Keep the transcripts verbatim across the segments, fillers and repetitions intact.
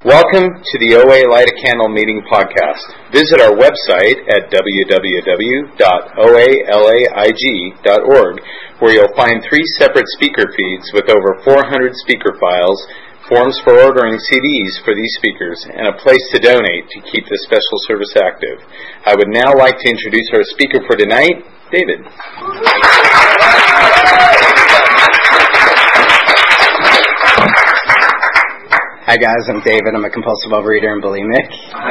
Welcome to the O A Light a Candle Meeting podcast. Visit our website at w w w dot o a laig dot org, where you'll find three separate speaker feeds with over four hundred speaker files, forms for ordering C Ds for these speakers, and a place to donate to keep this special service active. I would now like to introduce our speaker for tonight, David. Hi guys, I'm David. I'm a compulsive overeater and bulimic.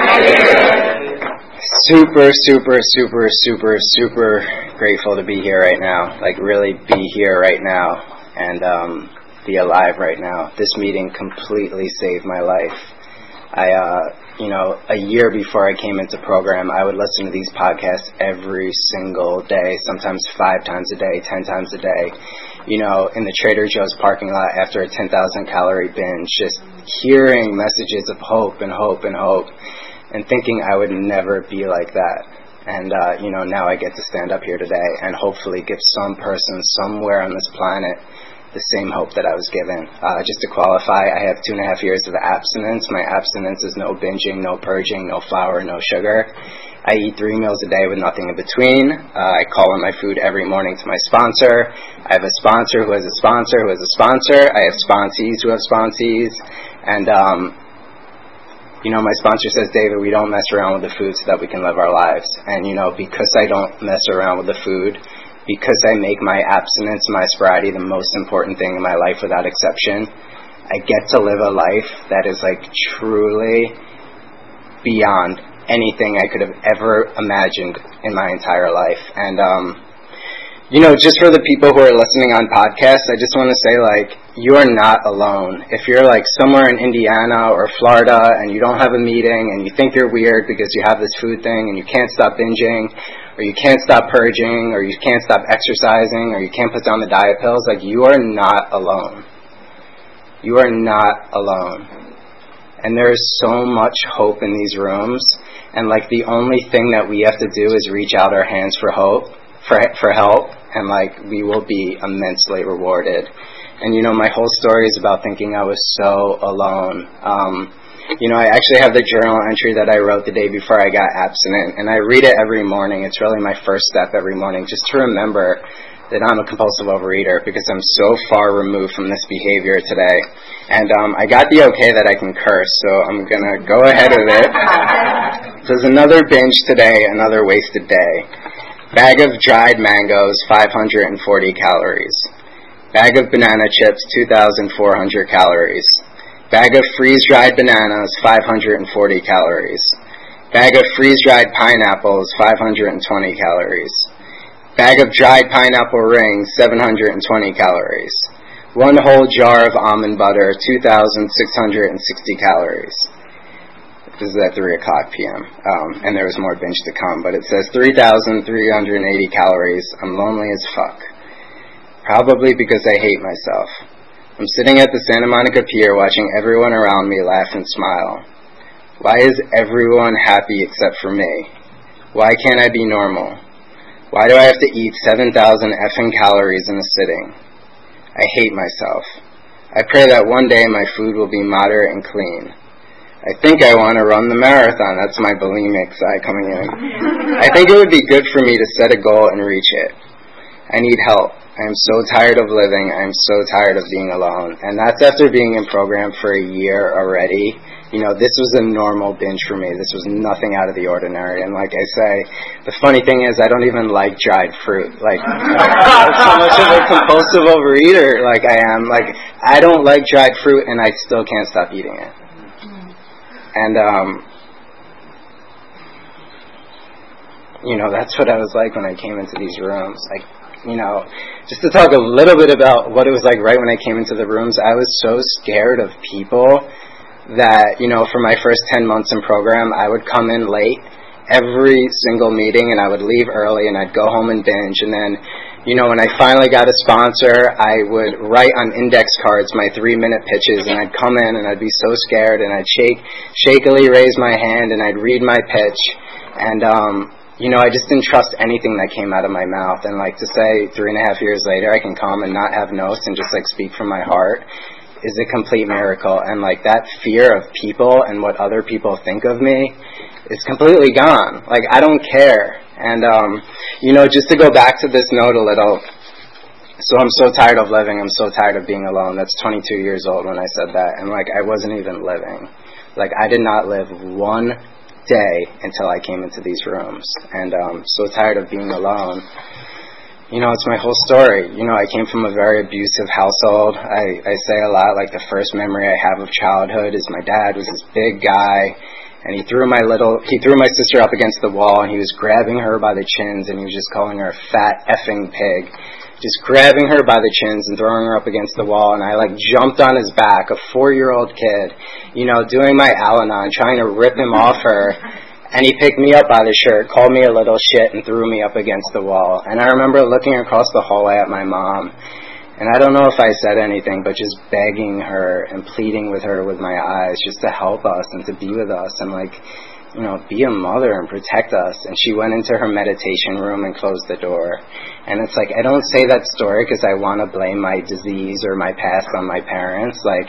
Super, super, super, super, super grateful to be here right now. Like really be here right now and um, be alive right now. This meeting completely saved my life. I, uh, you know, a year before I came into program, I would listen to these podcasts every single day, sometimes five times a day, ten times a day. You know, in the Trader Joe's parking lot after a ten thousand calorie binge, just hearing messages of hope and hope and hope and thinking I would never be like that. And, uh, you know, now I get to stand up here today and hopefully give some person somewhere on this planet the same hope that I was given. Uh, just to qualify, I have two and a half years of abstinence. My abstinence is no binging, no purging, no flour, no sugar. I eat three meals a day with nothing in between. Uh, I call in my food every morning to my sponsor. I have a sponsor who has a sponsor who has a sponsor. I have sponsees who have sponsees. And, um, you know, my sponsor says, David, we don't mess around with the food so that we can live our lives. And, you know, because I don't mess around with the food, because I make my abstinence, my sobriety the most important thing in my life without exception, I get to live a life that is, like, truly beyond anything I could have ever imagined in my entire life. And, um, you know, just for the people who are listening on podcasts, I just want to say, like, you are not alone. If you're, like, somewhere in Indiana or Florida and you don't have a meeting and you think you're weird because you have this food thing and you can't stop binging or you can't stop purging or you can't stop exercising or you can't put down the diet pills, like, you are not alone. You are not alone. And there is so much hope in these rooms. And, like, the only thing that we have to do is reach out our hands for hope, for for help, and, like, we will be immensely rewarded. And, you know, my whole story is about thinking I was so alone. Um, you know, I actually have the journal entry that I wrote the day before I got abstinent, and I read it every morning. It's really my first step every morning, just to remember that I'm a compulsive overeater because I'm so far removed from this behavior today. And um, I got the okay that I can curse, so I'm going to go ahead with it. There's another binge today, another wasted day. Bag of dried mangoes, five hundred forty calories. Bag of banana chips, two thousand four hundred calories. Bag of freeze-dried bananas, five hundred forty calories. Bag of freeze-dried pineapples, five hundred twenty calories. Bag of dried pineapple rings, seven hundred twenty calories. One whole jar of almond butter, two thousand six hundred sixty calories. This is at three o'clock p.m., um, and there was more binge to come, but it says three thousand three hundred eighty calories. I'm lonely as fuck. Probably because I hate myself. I'm sitting at the Santa Monica Pier watching everyone around me laugh and smile. Why is everyone happy except for me? Why can't I be normal? Why do I have to eat seven thousand effing calories in a sitting? I hate myself. I pray that one day my food will be moderate and clean. I think I want to run the marathon. That's my bulimic side coming in. I think it would be good for me to set a goal and reach it. I need help. I am so tired of living. I am so tired of being alone. And that's after being in program for a year already. You know, this was a normal binge for me. This was nothing out of the ordinary. And like I say, the funny thing is I don't even like dried fruit. Like, so much of a compulsive overeater like I am. Like, I don't like dried fruit and I still can't stop eating it. And, um, you know, that's what I was like when I came into these rooms. Like, you know, just to talk a little bit about what it was like right when I came into the rooms, I was so scared of people that, you know, for my first ten months in program, I would come in late every single meeting and I would leave early and I'd go home and binge. And then, you know, when I finally got a sponsor, I would write on index cards my three-minute pitches, and I'd come in and I'd be so scared, and I'd shake, shakily raise my hand, and I'd read my pitch, and, um, you know, I just didn't trust anything that came out of my mouth. And, like, to say three and a half years later I can come and not have notes and just, like, speak from my heart is a complete miracle. And like that fear of people and what other people think of me is completely gone. Like I don't care. And um, you know, just to go back to this note a little. So I'm so tired of living. I'm so tired of being alone. That's twenty-two years old when I said that. And like I wasn't even living. Like I did not live one day until I came into these rooms. And um, so tired of being alone. You know, it's my whole story. You know, I came from a very abusive household. I, I say a lot, like the first memory I have of childhood is my dad was this big guy, and he threw my little, he threw my sister up against the wall, and he was grabbing her by the chins, and he was just calling her a fat effing pig. Just grabbing her by the chins and throwing her up against the wall, and I like jumped on his back, a four-year-old kid, you know, doing my Al-Anon, trying to rip him off her. And he picked me up by the shirt, called me a little shit, and threw me up against the wall. And I remember looking across the hallway at my mom, and I don't know if I said anything, but just begging her and pleading with her with my eyes just to help us and to be with us and, like, you know, be a mother and protect us. And she went into her meditation room and closed the door. And it's like, I don't say that story because I want to blame my disease or my past on my parents. Like,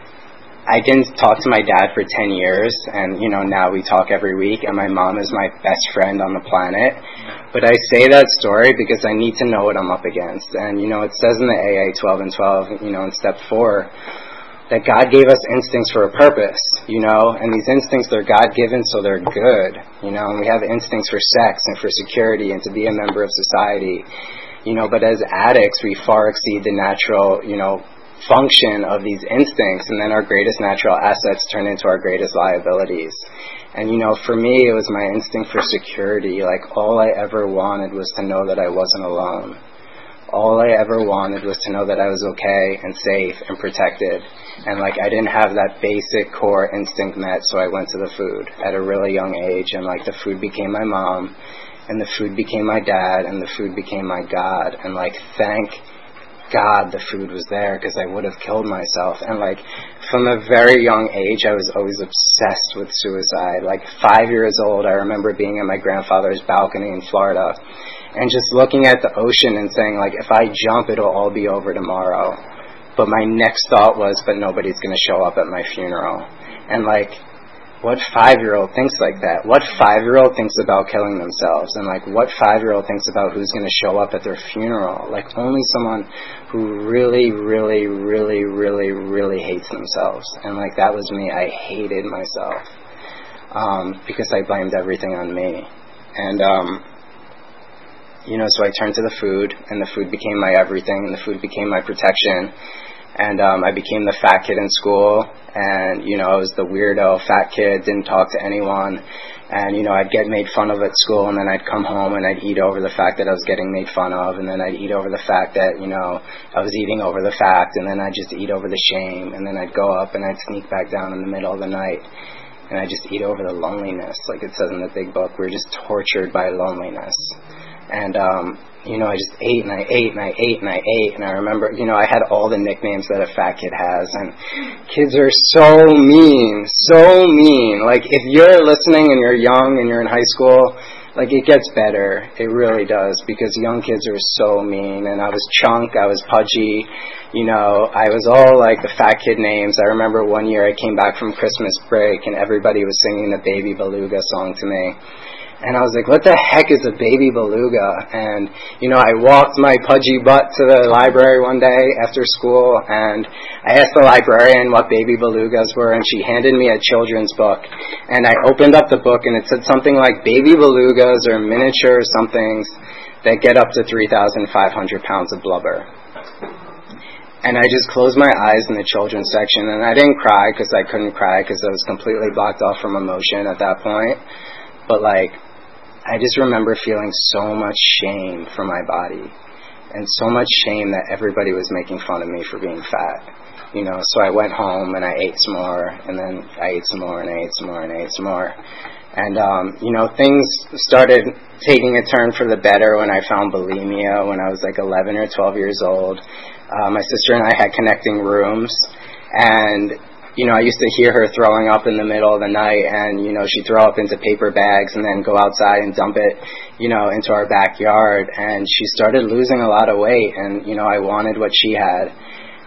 I didn't talk to my dad for ten years, and, you know, now we talk every week, and my mom is my best friend on the planet. But I say that story because I need to know what I'm up against. And, you know, it says in the A A twelve and twelve, you know, in step four, that God gave us instincts for a purpose, you know, and these instincts, they're God-given, so they're good, you know, and we have instincts for sex and for security and to be a member of society, you know, but as addicts, we far exceed the natural, you know, function of these instincts, and then our greatest natural assets turn into our greatest liabilities. And, you know, for me, it was my instinct for security. Like, all I ever wanted was to know that I wasn't alone. All I ever wanted was to know that I was okay and safe and protected. And, like, I didn't have that basic core instinct met, so I went to the food at a really young age. And, like, the food became my mom, and the food became my dad, and the food became my God. And, like, thank God the food was there, because I would have killed myself. And like from a very young age, I was always obsessed with suicide. Like five years old, I remember being at my grandfather's balcony in Florida and just looking at the ocean and saying, like, if I jump, it'll all be over tomorrow. But my next thought was, but nobody's going to show up at my funeral. And like, what five-year-old thinks like that? What five-year-old thinks about killing themselves? And, like, what five-year-old thinks about who's going to show up at their funeral? Like, only someone who really, really, really, really, really hates themselves. And, like, that was me. I hated myself um, because I blamed everything on me. And, um, you know, so I turned to the food, and the food became my everything, and the food became my protection. And um, I became the fat kid in school, and, you know, I was the weirdo fat kid, didn't talk to anyone, and, you know, I'd get made fun of at school, and then I'd come home and I'd eat over the fact that I was getting made fun of, and then I'd eat over the fact that, you know, I was eating over the fact, and then I'd just eat over the shame, and then I'd go up and I'd sneak back down in the middle of the night, and I'd just eat over the loneliness, like it says in the big book. We're just tortured by loneliness. And, um, you know, I just ate and I ate and I ate and I ate. And I remember, you know, I had all the nicknames that a fat kid has. And kids are so mean, so mean. Like, if you're listening and you're young and you're in high school, like, it gets better. It really does. Because young kids are so mean. And I was chunk, I was pudgy. You know, I was all like the fat kid names. I remember one year I came back from Christmas break and everybody was singing the Baby Beluga song to me. And I was like, what the heck is a baby beluga? And, you know, I walked my pudgy butt to the library one day after school, and I asked the librarian what baby belugas were, and she handed me a children's book. And I opened up the book, and it said something like, baby belugas are miniature somethings that get up to three thousand five hundred pounds of blubber. And I just closed my eyes in the children's section, and I didn't cry because I couldn't cry because I was completely blocked off from emotion at that point. But, like, I just remember feeling so much shame for my body and so much shame that everybody was making fun of me for being fat. You know, so I went home and I ate some more, and then I ate some more and I ate some more and I ate some more. And, um, you know, things started taking a turn for the better when I found bulimia when I was like eleven or twelve years old. Uh, my sister and I had connecting rooms, and you know, I used to hear her throwing up in the middle of the night, and, you know, she'd throw up into paper bags and then go outside and dump it, you know, into our backyard. And she started losing a lot of weight, and, you know, I wanted what she had.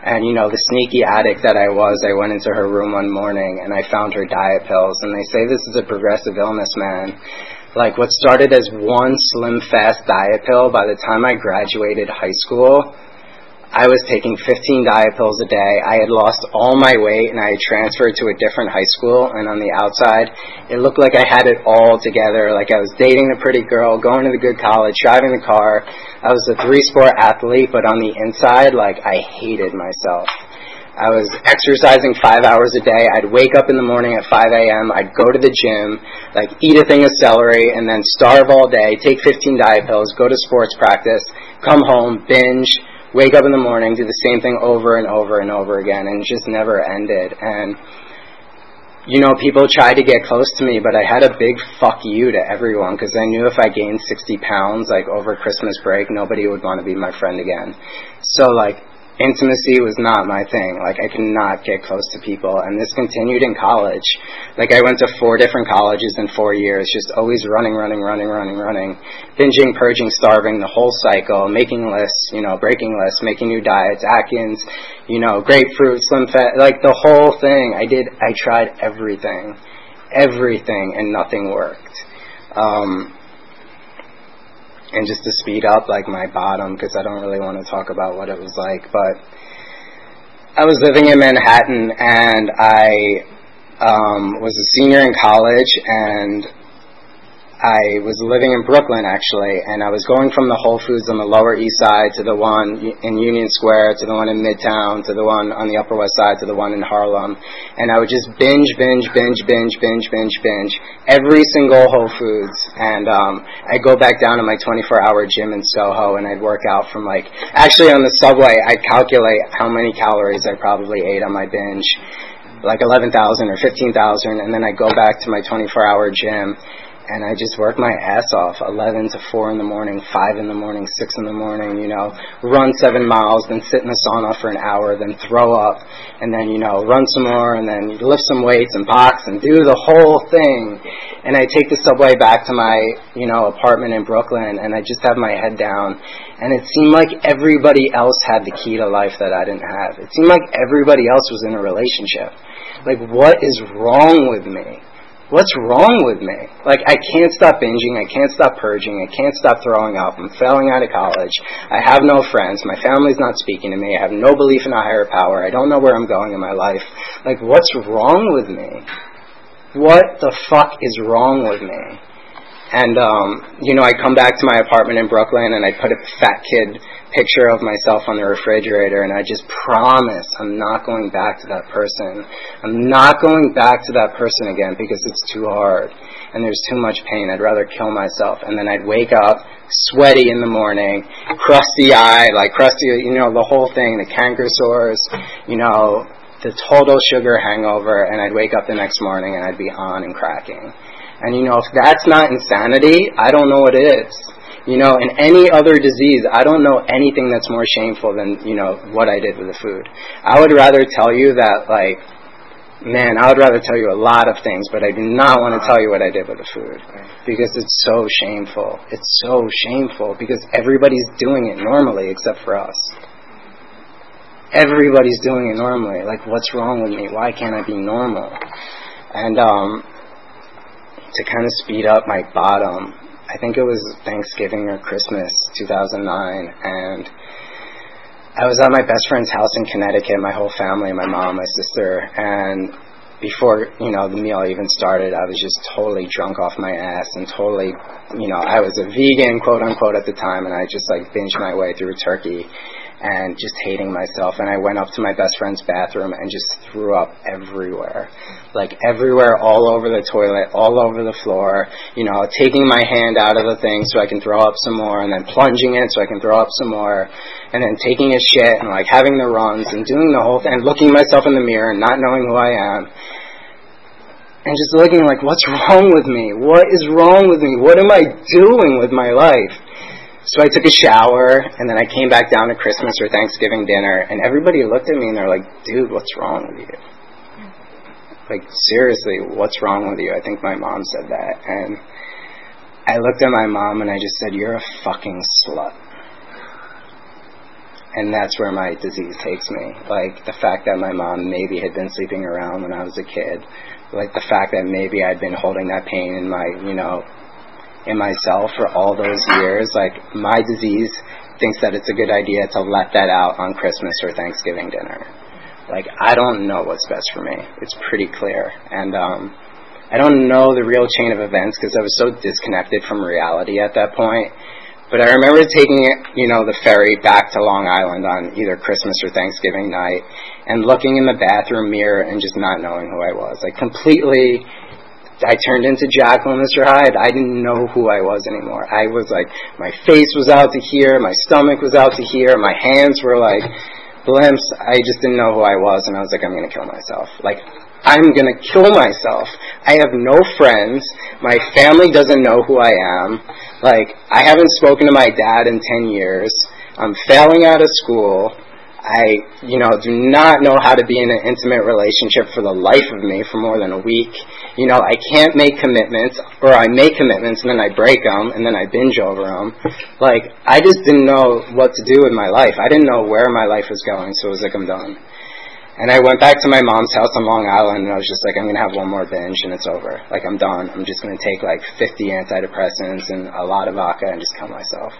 And, you know, the sneaky addict that I was, I went into her room one morning and I found her diet pills. And they say this is a progressive illness, man. Like, what started as one Slim Fast diet pill, by the time I graduated high school, I was taking fifteen diet pills a day. I had lost all my weight and I had transferred to a different high school. And on the outside, it looked like I had it all together. Like I was dating a pretty girl, going to the good college, driving the car. I was a three-sport athlete, but on the inside, like, I hated myself. I was exercising five hours a day. I'd wake up in the morning at five a.m. I'd go to the gym, like, eat a thing of celery, and then starve all day, take fifteen diet pills, go to sports practice, come home, binge, wake up in the morning, do the same thing over and over and over again, and it just never ended. And you know, people tried to get close to me, but I had a big fuck you to everyone because I knew if I gained sixty pounds, like, over Christmas break, nobody would want to be my friend again. So, like, intimacy was not my thing. Like, I could not get close to people, and this continued in college. Like, I went to four different colleges in four years, just always running, running, running, running, running, binging, purging, starving, the whole cycle, making lists, you know, breaking lists, making new diets, Atkins, you know, grapefruit, Slim Fat, like, the whole thing. I did, I tried everything, everything, and nothing worked. Um... And just to speed up, like, my bottom, because I don't really want to talk about what it was like, but I was living in Manhattan, and I um, was a senior in college, and I was living in Brooklyn, actually, and I was going from the Whole Foods on the Lower East Side to the one in Union Square, to the one in Midtown, to the one on the Upper West Side, to the one in Harlem, and I would just binge, binge, binge, binge, binge, binge, binge, every single Whole Foods, and um, I'd go back down to my twenty-four hour gym in Soho, and I'd work out from, like, actually on the subway, I'd calculate how many calories I probably ate on my binge, like eleven thousand or fifteen thousand, and then I'd go back to my twenty-four hour gym, and I just worked my ass off, eleven to four in the morning, five in the morning, six in the morning, you know, run seven miles, then sit in the sauna for an hour, then throw up, and then, you know, run some more, and then lift some weights and box and do the whole thing. And I take the subway back to my, you know, apartment in Brooklyn, and I just have my head down. And it seemed like everybody else had the key to life that I didn't have. It seemed like everybody else was in a relationship. Like, what is wrong with me? What's wrong with me? Like, I can't stop binging, I can't stop purging, I can't stop throwing up, I'm failing out of college, I have no friends, my family's not speaking to me, I have no belief in a higher power, I don't know where I'm going in my life. Like, what's wrong with me? What the fuck is wrong with me? And, um, you know, I come back to my apartment in Brooklyn and I put a fat kid picture of myself on the refrigerator, and I just promise I'm not going back to that person. I'm not going back to that person again because it's too hard and there's too much pain. I'd rather kill myself. And then I'd wake up sweaty in the morning, crusty eye, like crusty, you know, the whole thing, the canker sores, you know, the total sugar hangover, and I'd wake up the next morning and I'd be on and cracking. And, you know, if that's not insanity, I don't know what is. You know, in any other disease, I don't know anything that's more shameful than, you know, what I did with the food. I would rather tell you that, like, man, I would rather tell you a lot of things, but I do not want to tell you what I did with the food. Because it's so shameful. It's so shameful because everybody's doing it normally except for us. Everybody's doing it normally. Like, what's wrong with me? Why can't I be normal? And, um, to kind of speed up my bottom, I think it was Thanksgiving or Christmas, two thousand nine, and I was at my best friend's house in Connecticut, my whole family, my mom, my sister, and before, you know, the meal even started, I was just totally drunk off my ass and totally, you know, I was a vegan, quote unquote, at the time, and I just, like, binged my way through turkey and just hating myself. And I went up to my best friend's bathroom and just threw up everywhere. Like, everywhere, all over the toilet, all over the floor, you know, taking my hand out of the thing so I can throw up some more, and then plunging it so I can throw up some more, and then taking a shit and, like, having the runs and doing the whole thing, and looking myself in the mirror and not knowing who I am. And just looking like, what's wrong with me? What is wrong with me? What am I doing with my life? So I took a shower, and then I came back down to Christmas or Thanksgiving dinner, and everybody looked at me and they're like, dude, what's wrong with you? Like, seriously, what's wrong with you? I think my mom said that. And I looked at my mom and I just said, you're a fucking slut. And that's where my disease takes me. Like, the fact that my mom maybe had been sleeping around when I was a kid. Like, the fact that maybe I'd been holding that pain in my, you know, in myself for all those years. Like, my disease thinks that it's a good idea to let that out on Christmas or Thanksgiving dinner. Like, I don't know what's best for me. It's pretty clear. And um, I don't know the real chain of events because I was so disconnected from reality at that point. But I remember taking, you know, the ferry back to Long Island on either Christmas or Thanksgiving night and looking in the bathroom mirror and just not knowing who I was. Like, completely, I turned into Jekyll and Mister Hyde. I didn't know who I was anymore. I was like, my face was out to here, my stomach was out to here, my hands were like blimps. I just didn't know who I was, and I was like, I'm going to kill myself. Like, I'm going to kill myself. I have no friends. My family doesn't know who I am. Like, I haven't spoken to my dad in ten years. I'm failing out of school. I, you know, do not know how to be in an intimate relationship for the life of me for more than a week. You know, I can't make commitments, or I make commitments and then I break them and then I binge over them. Like, I just didn't know what to do with my life. I didn't know where my life was going, so it was like, I'm done. And I went back to my mom's house on Long Island, and I was just like, I'm going to have one more binge, and it's over. Like, I'm done. I'm just going to take, like, fifty antidepressants and a lot of vodka and just kill myself.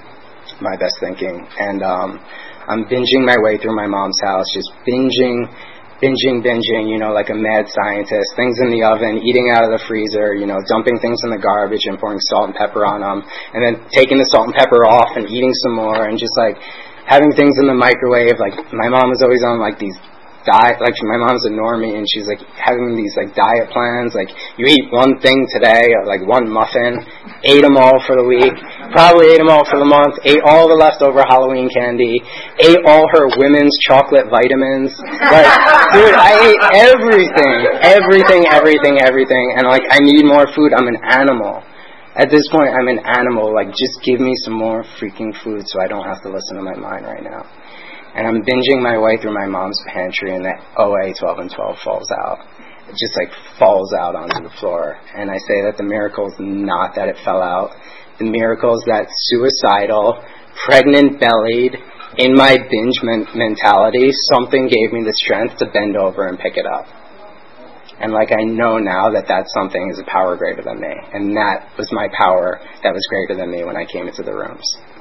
My best thinking. And um, I'm binging my way through my mom's house, just binging, binging, binging, you know, like a mad scientist. Things in the oven, eating out of the freezer, you know, dumping things in the garbage and pouring salt and pepper on them, and then taking the salt and pepper off and eating some more, and just, like, having things in the microwave. Like, my mom was always on, like, these diet, like, my mom's a normie, and she's like having these like diet plans, like, you eat one thing today, or like one muffin, ate them all for the week, probably ate them all for the month, ate all the leftover Halloween candy, ate all her women's chocolate vitamins. Like, dude, I ate everything, everything, everything, everything, and like, I need more food. I'm an animal. At this point, I'm an animal. Like, just give me some more freaking food so I don't have to listen to my mind right now. And I'm binging my way through my mom's pantry, and that O A twelve and twelve falls out. It just, like, falls out onto the floor. And I say that the miracle is not that it fell out. The miracle is that suicidal, pregnant-bellied, in my binge men- mentality, something gave me the strength to bend over and pick it up. And, like, I know now that that something is a power greater than me. And that was my power that was greater than me when I came into the rooms.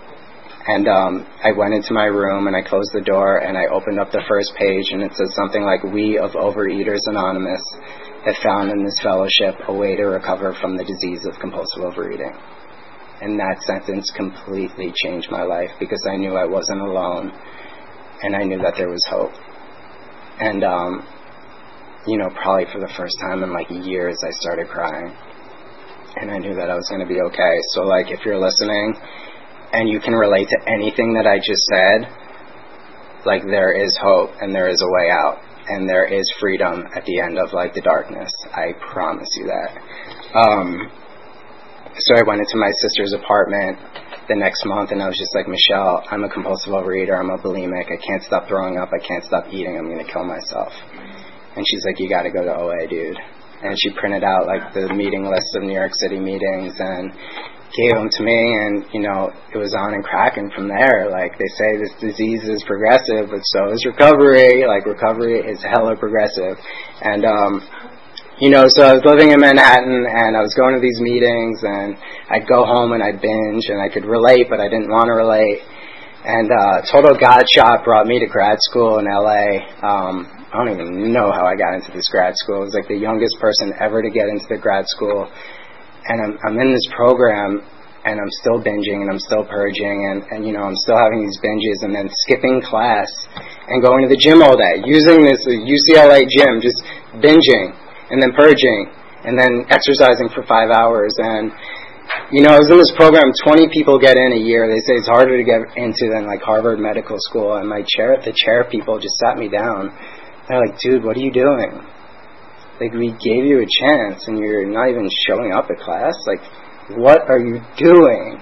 And um, I went into my room, and I closed the door, and I opened up the first page, and it says something like, "We of Overeaters Anonymous have found in this fellowship a way to recover from the disease of compulsive overeating." And that sentence completely changed my life, because I knew I wasn't alone, and I knew that there was hope. And, um, you know, probably for the first time in, like, years, I started crying. And I knew that I was going to be okay. So, like, if you're listening and you can relate to anything that I just said, like, there is hope and there is a way out and there is freedom at the end of, like, the darkness. I promise you that. Um, so I went into my sister's apartment the next month, and I was just like, Michelle, I'm a compulsive overeater. I'm a bulimic. I can't stop throwing up. I can't stop eating. I'm going to kill myself. And she's like, you got to go to O A, dude. And she printed out, like, the meeting list of New York City meetings and gave them to me, and, you know, it was on and cracking from there. Like, they say this disease is progressive, but so is recovery. Like, recovery is hella progressive. And, um, you know, so I was living in Manhattan, and I was going to these meetings, and I'd go home and I'd binge, and I could relate, but I didn't want to relate. And uh, Total God Shot brought me to grad school in L A. Um, I don't even know how I got into this grad school. I was like the youngest person ever to get into the grad school. And I'm, I'm in this program, and I'm still binging, and I'm still purging, and, and, you know, I'm still having these binges, and then skipping class and going to the gym all day, using this U C L A gym, just binging, and then purging, and then exercising for five hours. And, you know, I was in this program, twenty people get in a year. They say it's harder to get into than, like, Harvard Medical School. And my chair, the chair people just sat me down. They're like, dude, what are you doing? Like, we gave you a chance, and you're not even showing up at class. Like, what are you doing?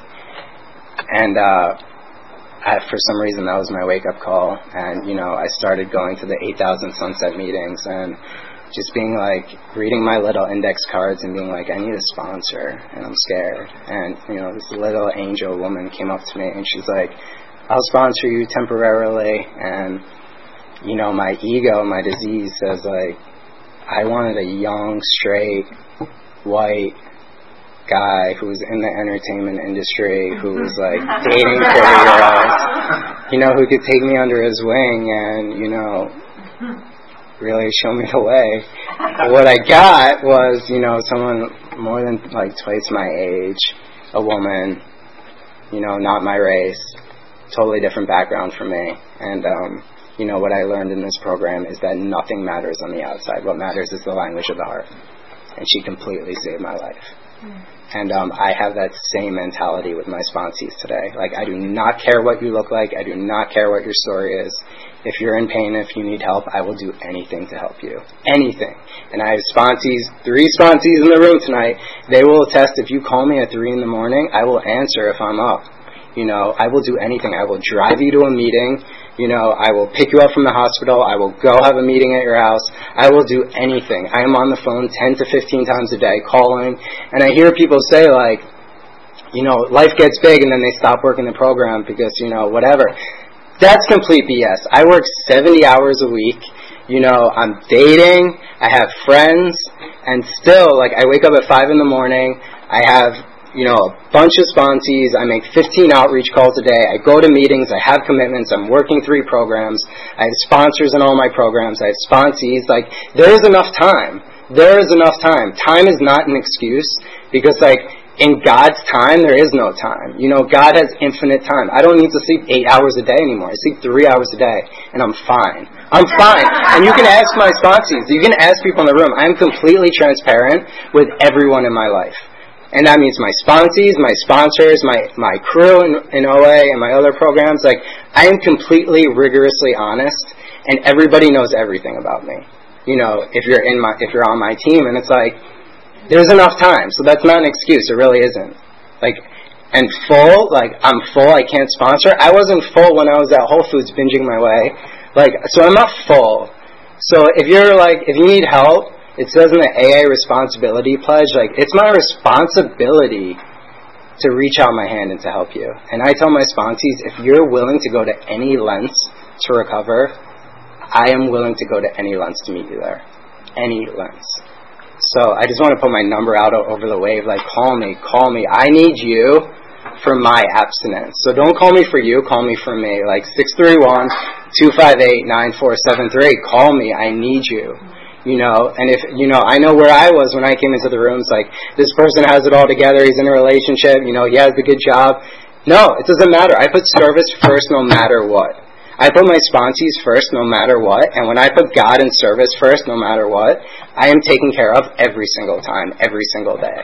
And uh, I, for some reason, that was my wake-up call. And, you know, I started going to the eight thousand Sunset meetings and just being like, reading my little index cards and being like, I need a sponsor, and I'm scared. And, you know, this little angel woman came up to me, and she's like, I'll sponsor you temporarily. And, you know, my ego, my disease says, like, I wanted a young, straight, white guy who was in the entertainment industry, who was, like, dating forty-year-olds, you know, who could take me under his wing and, you know, really show me the way. But what I got was, you know, someone more than, like, twice my age, a woman, you know, not my race, totally different background from me. And, um, you know, what I learned in this program is that nothing matters on the outside. What matters is the language of the heart. And she completely saved my life. And um, I have that same mentality with my sponsees today. Like, I do not care what you look like. I do not care what your story is. If you're in pain, if you need help, I will do anything to help you. Anything. And I have sponsees, three sponsees in the room tonight. They will attest, if you call me at three in the morning, I will answer if I'm up. You know, I will do anything. I will drive you to a meeting. You know, I will pick you up from the hospital. I will go have a meeting at your house. I will do anything. I am on the phone ten to fifteen times a day calling. And I hear people say, like, you know, life gets big and then they stop working the program because, you know, whatever. That's complete B S. I work seventy hours a week. You know, I'm dating. I have friends. And still, like, I wake up at five in the morning. I have, you know, a bunch of sponsees. I make fifteen outreach calls a day. I go to meetings. I have commitments. I'm working three programs. I have sponsors in all my programs. I have sponsees. Like, there is enough time. There is enough time. Time is not an excuse because, like, in God's time, there is no time. You know, God has infinite time. I don't need to sleep eight hours a day anymore. I sleep three hours a day, and I'm fine. I'm fine. And you can ask my sponsees. You can ask people in the room. I'm completely transparent with everyone in my life. And that means my sponsees, my sponsors, my, my crew in, in O A and my other programs. Like, I am completely rigorously honest, and everybody knows everything about me. You know, if you're in my, if you're on my team, and it's like, there's enough time, so that's not an excuse. It really isn't. Like, and full, like, I'm full, I can't sponsor. I wasn't full when I was at Whole Foods binging my way. Like, so I'm not full. So if you're like, if you need help, it says in the A A responsibility pledge, like, it's my responsibility to reach out my hand and to help you. And I tell my sponsees, if you're willing to go to any lengths to recover, I am willing to go to any lengths to meet you there. Any lengths. So I just want to put my number out over the wave, like, call me, call me. I need you for my abstinence. So don't call me for you, call me for me. Like, six three one, two five eight, nine four seven three. Call me, I need you. You know, and if, you know, I know where I was when I came into the rooms, like, this person has it all together, he's in a relationship, you know, he has the good job. No, it doesn't matter. I put service first no matter what. I put my sponsees first no matter what, and when I put God and service first no matter what, I am taken care of every single time, every single day.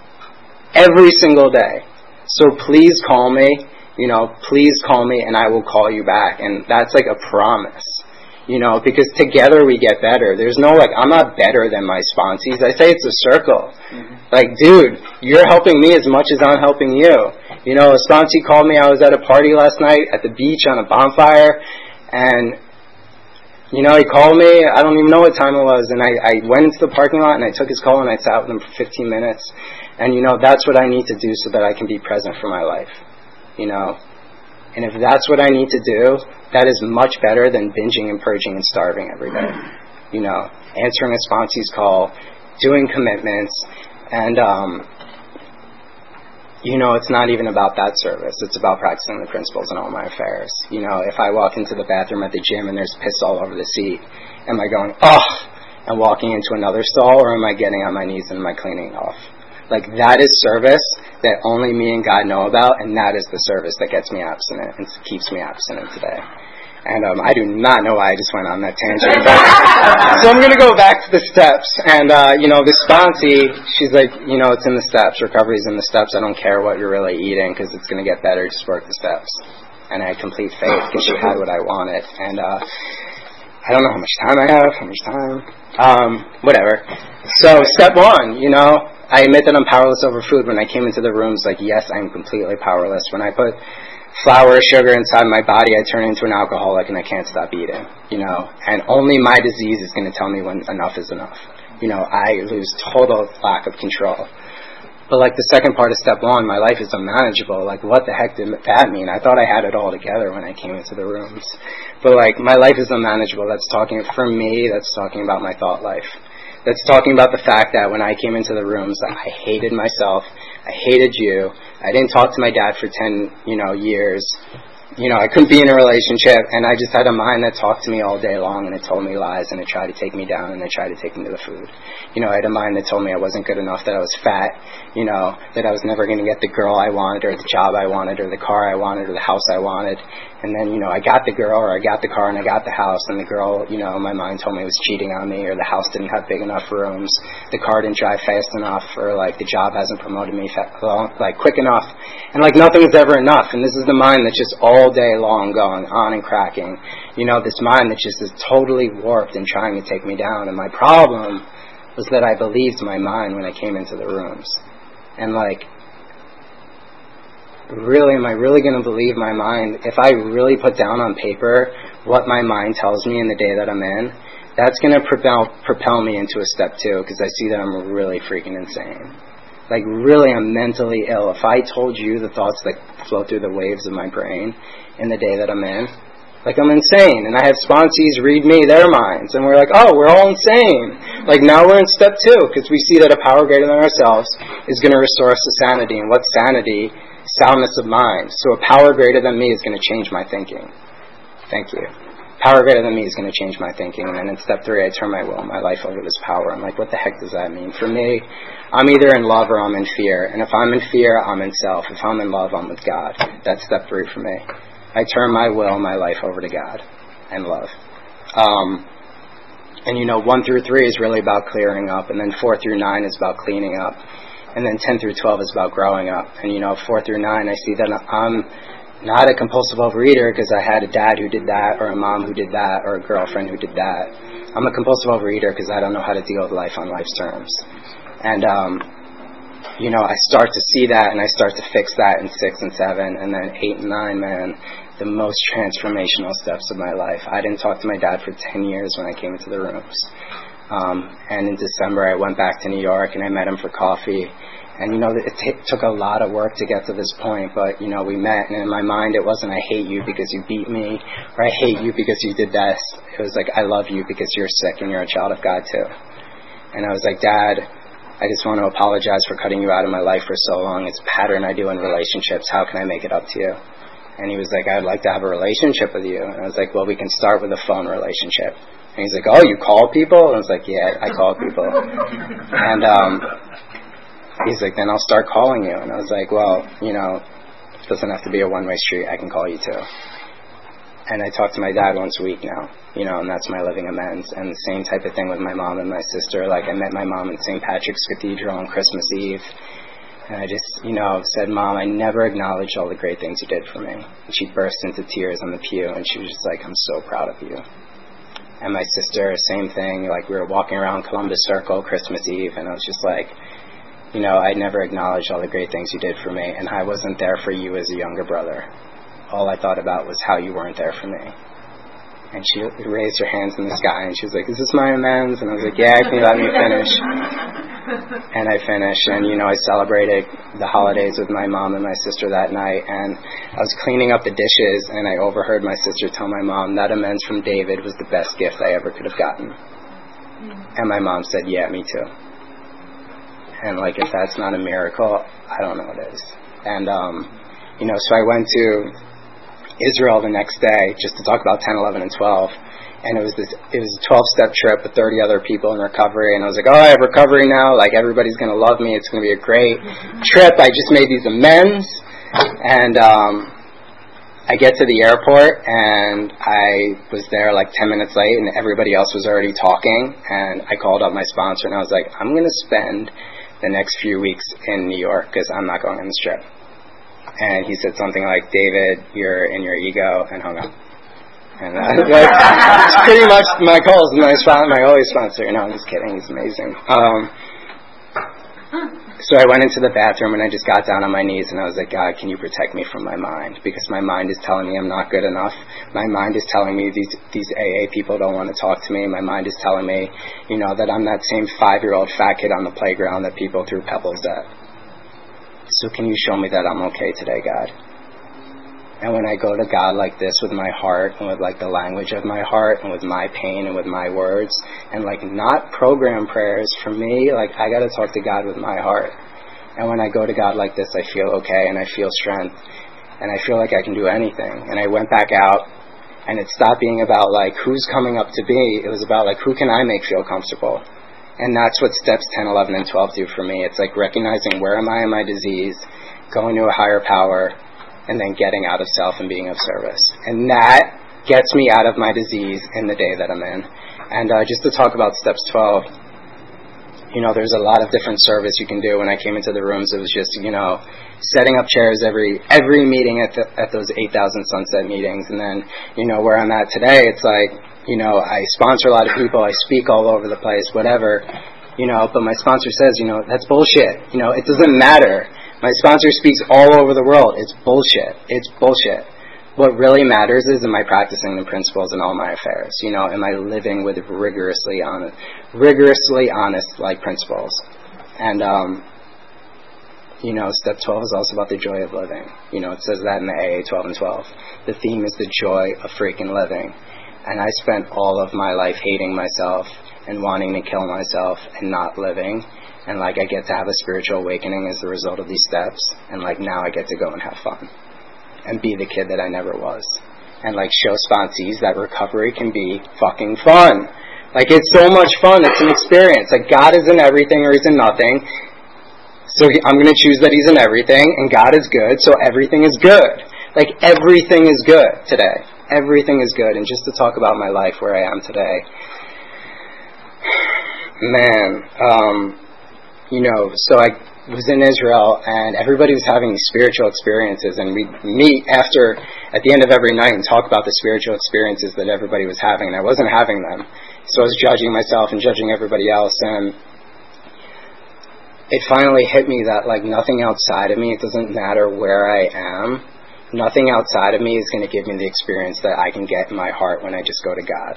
Every single day. So please call me, you know, please call me and I will call you back, and that's like a promise. You know, because together we get better. There's no, like, I'm not better than my sponsees. I say it's a circle. Mm-hmm. Like, dude, you're helping me as much as I'm helping you. You know, a sponsee called me. I was at a party last night at the beach on a bonfire, and, you know, he called me. I don't even know what time it was, and I, I went into the parking lot, and I took his call, and I sat with him for fifteen minutes. And, you know, that's what I need to do so that I can be present for my life. You know, and if that's what I need to do, that is much better than binging and purging and starving every day. You know, answering a sponsee's call, doing commitments, and, um, you know, it's not even about that service. It's about practicing the principles in all my affairs. You know, if I walk into the bathroom at the gym and there's piss all over the seat, am I going, oh, and walking into another stall, or am I getting on my knees and am I cleaning it off? Like, that is service that only me and God know about, and that is the service that gets me abstinent and keeps me abstinent today. And um, I do not know why I just went on that tangent. But, so I'm going to go back to the steps. And, uh, you know, the sponsee, she's like, you know, it's in the steps. Recovery's in the steps. I don't care what you're really eating because it's going to get better. Just work the steps. And I had complete faith because she had what I wanted. And uh, I don't know how much time I have, how much time. Um, whatever. So step one, you know, I admit that I'm powerless over food. When I came into the rooms, like, yes, I'm completely powerless. When I put flour or sugar inside my body, I turn into an alcoholic and I can't stop eating, you know. And only my disease is going to tell me when enough is enough. You know, I lose total lack of control. But like the second part of step one, my life is unmanageable. Like what the heck did that mean? I thought I had it all together when I came into the rooms. But like my life is unmanageable. That's talking, for me, that's talking about my thought life. That's talking about the fact that when I came into the rooms, I hated myself. I hated you. I didn't talk to my dad for ten, you know, years. You know, I couldn't be in a relationship, and I just had a mind that talked to me all day long, and it told me lies, and it tried to take me down, and it tried to take me to the food. You know, I had a mind that told me I wasn't good enough, that I was fat, you know, that I was never going to get the girl I wanted, or the job I wanted, or the car I wanted, or the house I wanted. And then, you know, I got the girl, or I got the car, and I got the house, and the girl, you know, my mind told me was cheating on me, or the house didn't have big enough rooms, the car didn't drive fast enough, or, like, the job hasn't promoted me, fa- well, like, quick enough. And, like, nothing is ever enough. And this is the mind that's just all day long going on and cracking. You know, this mind that just is totally warped and trying to take me down. And my problem was that I believed my mind when I came into the rooms. And, like, really, am I really going to believe my mind? If I really put down on paper what my mind tells me in the day that I'm in, that's going to propel, propel me into a step two, because I see that I'm really freaking insane. Like, really, I'm mentally ill. If I told you the thoughts that flow through the waves of my brain in the day that I'm in, like, I'm insane. And I have sponsees read me their minds, and we're like, oh, we're all insane. Like, now we're in step two, because we see that a power greater than ourselves is going to restore us to sanity. And what's sanity? Soundness of mind. So a power greater than me is going to change my thinking. Thank you. Power greater than me is going to change my thinking. And then in step three, I turn my will, my life over to this power. I'm like, what the heck does that mean? For me, I'm either in love or I'm in fear. And if I'm in fear, I'm in self. If I'm in love, I'm with God. That's step three for me. I turn my will, my life over to God and love. Um, and you know, one through three is really about clearing up. And then four through nine is about cleaning up. And then ten through twelve is about growing up. And you know, four through nine, I see that I'm not a compulsive overeater because I had a dad who did that, or a mom who did that, or a girlfriend who did that. I'm a compulsive overeater because I don't know how to deal with life on life's terms. And, um, you know, I start to see that, and I start to fix that in six and seven, and then eight and nine, man, the most transformational steps of my life. I didn't talk to my dad for ten years when I came into the rooms. Um, and in December, I went back to New York, and I met him for coffee. And, you know, it t- took a lot of work to get to this point, but, you know, we met, and in my mind it wasn't, I hate you because you beat me, or I hate you because you did this. It was like, I love you because you're sick and you're a child of God too. And I was like, Dad, I just want to apologize for cutting you out of my life for so long. It's a pattern I do in relationships. How can I make it up to you? And he was like, I'd like to have a relationship with you. And I was like, well, we can start with a phone relationship. And he's like, oh, you call people? And I was like, yeah, I call people. And, um... he's like, then I'll start calling you. And I was like, well, you know, it doesn't have to be a one-way street. I can call you too. And I talk to my dad once a week now, you know, and that's my living amends. And the same type of thing with my mom and my sister. Like, I met my mom in Saint Patrick's Cathedral on Christmas Eve. And I just, you know, said, Mom, I never acknowledged all the great things you did for me. And she burst into tears on the pew, and she was just like, I'm so proud of you. And my sister, same thing. Like, we were walking around Columbus Circle Christmas Eve, and I was just like, you know, I never acknowledged all the great things you did for me, and I wasn't there for you as a younger brother. All I thought about was how you weren't there for me. And she raised her hands in the sky, and she was like, is this my amends? And I was like, yeah, can you let me finish? And I finished, and, you know, I celebrated the holidays with my mom and my sister that night, and I was cleaning up the dishes, and I overheard my sister tell my mom that amends from David was the best gift I ever could have gotten. And my mom said, yeah, me too. And, like, if that's not a miracle, I don't know what is. And, um, you know, so I went to Israel the next day just to talk about ten, eleven, and twelve. And it was this, it was a twelve-step trip with thirty other people in recovery. And I was like, oh, I have recovery now. Like, everybody's going to love me. It's going to be a great trip. I just made these amends. And um, I get to the airport, and I was there like ten minutes late, and everybody else was already talking. And I called up my sponsor, and I was like, I'm going to spend the next few weeks in New York because I'm not going on this trip. And he said something like, David, you're in your ego, and hung up. And uh, that's pretty much my calls. My sponsor, my always sponsor. No, I'm just kidding. He's amazing. Um, so I went into the bathroom, and I just got down on my knees, and I was like, God, can you protect me from my mind? Because my mind is telling me I'm not good enough. My mind is telling me these these A A people don't want to talk to me. My mind is telling me, you know, that I'm that same five-year-old fat kid on the playground that people threw pebbles at. So can you show me that I'm okay today, God? And when I go to God like this with my heart and with like the language of my heart and with my pain and with my words and like not program prayers, for me, like I got to talk to God with my heart. And when I go to God like this, I feel okay and I feel strength and I feel like I can do anything. And I went back out and it stopped being about like who's coming up to me. It was about like who can I make feel comfortable. And that's what steps ten, eleven, and twelve do for me. It's like recognizing where am I in my disease, going to a higher power, and then getting out of self and being of service. And that gets me out of my disease in the day that I'm in. And uh, just to talk about steps twelve, you know, there's a lot of different service you can do. When I came into the rooms, it was just, you know, setting up chairs every every meeting at the, at those eight thousand Sunset meetings. And then, you know, where I'm at today, it's like, you know, I sponsor a lot of people, I speak all over the place, whatever, you know, but my sponsor says, you know, that's bullshit. You know, it doesn't matter. My sponsor speaks all over the world. It's bullshit. It's bullshit. What really matters is, am I practicing the principles in all my affairs? You know, am I living with rigorously honest, rigorously honest, like, principles? And, um, you know, step twelve is also about the joy of living. You know, it says that in the A A twelve and twelve. The theme is the joy of freaking living. And I spent all of my life hating myself and wanting to kill myself and not living. And, like, I get to have a spiritual awakening as a result of these steps. And, like, now I get to go and have fun and be the kid that I never was. And, like, show sponsees that recovery can be fucking fun. Like, it's so much fun. It's an experience. Like, God is in everything or he's in nothing. So he, I'm going to choose that he's in everything. And God is good, so everything is good. Like, everything is good today. Everything is good. And just to talk about my life where I am today, man, um, you know, so I was in Israel and everybody was having these spiritual experiences, and we'd meet after, at the end of every night, and talk about the spiritual experiences that everybody was having, and I wasn't having them. So I was judging myself and judging everybody else, and it finally hit me that, like, nothing outside of me, it doesn't matter where I am, nothing outside of me is going to give me the experience that I can get in my heart when I just go to God.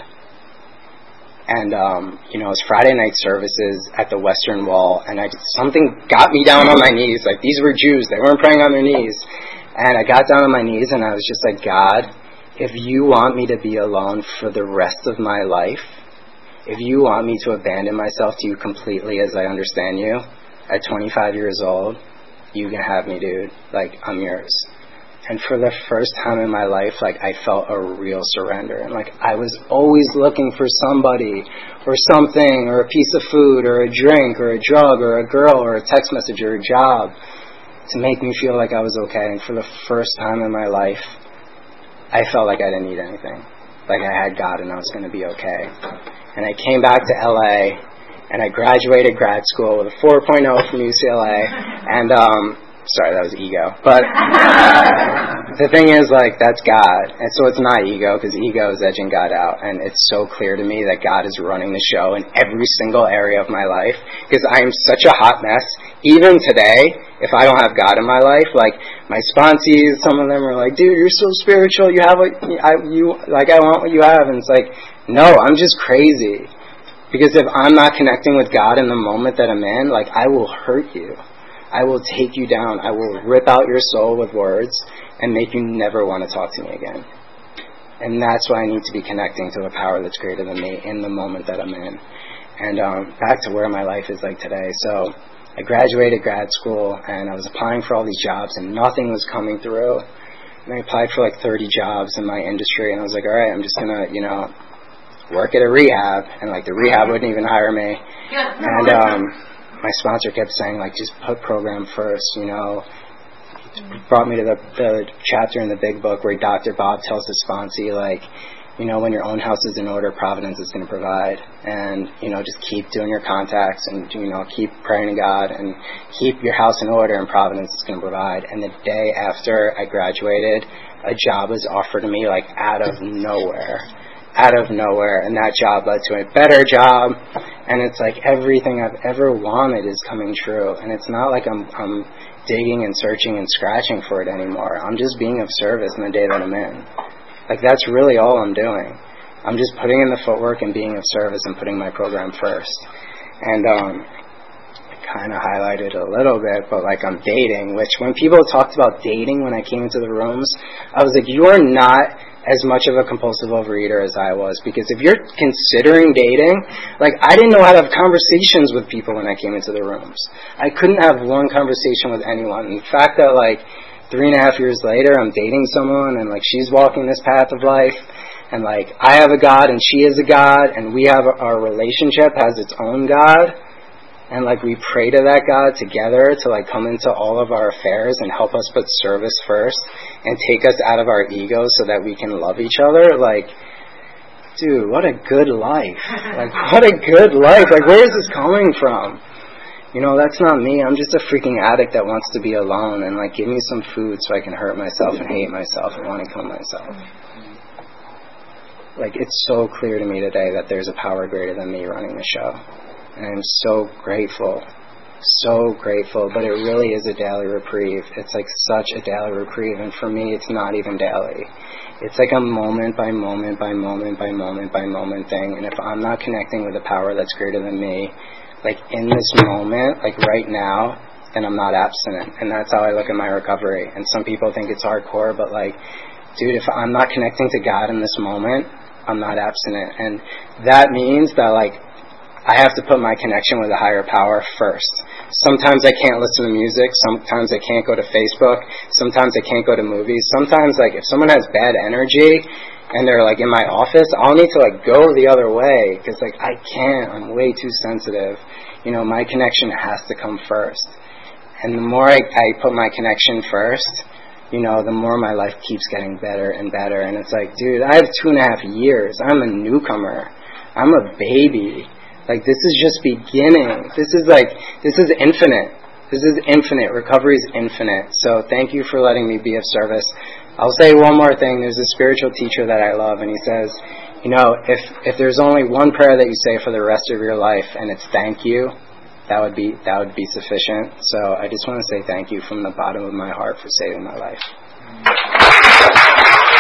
And, um, you know, it was Friday night services at the Western Wall, and I just, something got me down on my knees. Like, these were Jews. They weren't praying on their knees. And I got down on my knees, and I was just like, God, if you want me to be alone for the rest of my life, if you want me to abandon myself to you completely as I understand you, at twenty-five years old, you can have me, dude. Like, I'm yours. And for the first time in my life, like, I felt a real surrender. And, like, I was always looking for somebody or something or a piece of food or a drink or a drug or a girl or a text message or a job to make me feel like I was okay. And for the first time in my life, I felt like I didn't need anything. Like, I had God and I was going to be okay. And I came back to L A and I graduated grad school with a four point oh from U C L A. And, um... Sorry, that was ego. But the thing is, like, that's God. And so it's not ego, because ego is edging God out. And it's so clear to me that God is running the show in every single area of my life, because I am such a hot mess. Even today, if I don't have God in my life, like, my sponsees, some of them are like, dude, you're so spiritual. You have what I, you, like, I want what you have. And it's like, no, I'm just crazy. Because if I'm not connecting with God in the moment that I'm in, like, I will hurt you. I will take you down. I will rip out your soul with words and make you never want to talk to me again. And that's why I need to be connecting to a power that's greater than me in the moment that I'm in. And um, back to where my life is like today. So I graduated grad school and I was applying for all these jobs and nothing was coming through. And I applied for like thirty jobs in my industry, and I was like, all right, I'm just going to, you know, work at a rehab. And like the rehab wouldn't even hire me. And um my sponsor kept saying, like, just put program first, you know. He brought me to the, the chapter in the big book where Doctor Bob tells his sponsee, like, you know, when your own house is in order, Providence is going to provide. And, you know, just keep doing your contacts and, you know, keep praying to God and keep your house in order, and Providence is going to provide. And the day after I graduated, a job was offered to me, like, out of nowhere. out of nowhere, and that job led to a better job, and it's like everything I've ever wanted is coming true, and it's not like I'm I'm digging and searching and scratching for it anymore. I'm just being of service in the day that I'm in. Like, that's really all I'm doing. I'm just putting in the footwork and being of service and putting my program first. And um kind of highlighted a little bit, but like I'm dating, which when people talked about dating when I came into the rooms, I was like, you are not as much of a compulsive overeater as I was, because if you're considering dating, like I didn't know how to have conversations with people when I came into the rooms. I couldn't have one conversation with anyone. And the fact that like three and a half years later I'm dating someone and like she's walking this path of life, and like I have a God and she is a God, and we have our relationship has its own God, and like we pray to that God together to like come into all of our affairs and help us put service first and take us out of our egos so that we can love each other. Like, dude, what a good life. Like, what a good life. Like, where is this coming from? You know, that's not me. I'm just a freaking addict that wants to be alone, and like give me some food so I can hurt myself and hate myself and want to kill myself. Like, it's so clear to me today that there's a power greater than me running the show. And I'm so grateful, so grateful, but it really is a daily reprieve. It's like such a daily reprieve, and for me, it's not even daily. It's like a moment by moment by moment by moment by moment thing, and if I'm not connecting with a power that's greater than me, like in this moment, like right now, then I'm not abstinent, and that's how I look at my recovery. And some people think it's hardcore, but like, dude, if I'm not connecting to God in this moment, I'm not abstinent, and that means that like, I have to put my connection with a higher power first. Sometimes I can't listen to music. Sometimes I can't go to Facebook. Sometimes I can't go to movies. Sometimes, like, if someone has bad energy and they're, like, in my office, I'll need to, like, go the other way because, like, I can't. I'm way too sensitive. You know, my connection has to come first. And the more I, I put my connection first, you know, the more my life keeps getting better and better. And it's like, dude, I have two and a half years. I'm a newcomer. I'm a baby. Like, this is just beginning. This is like, this is infinite. This is infinite. Recovery is infinite. So thank you for letting me be of service. I'll say one more thing. There's a spiritual teacher that I love, and he says, you know, if, if there's only one prayer that you say for the rest of your life, and it's thank you, that would be, that would be sufficient. So I just want to say thank you from the bottom of my heart for saving my life.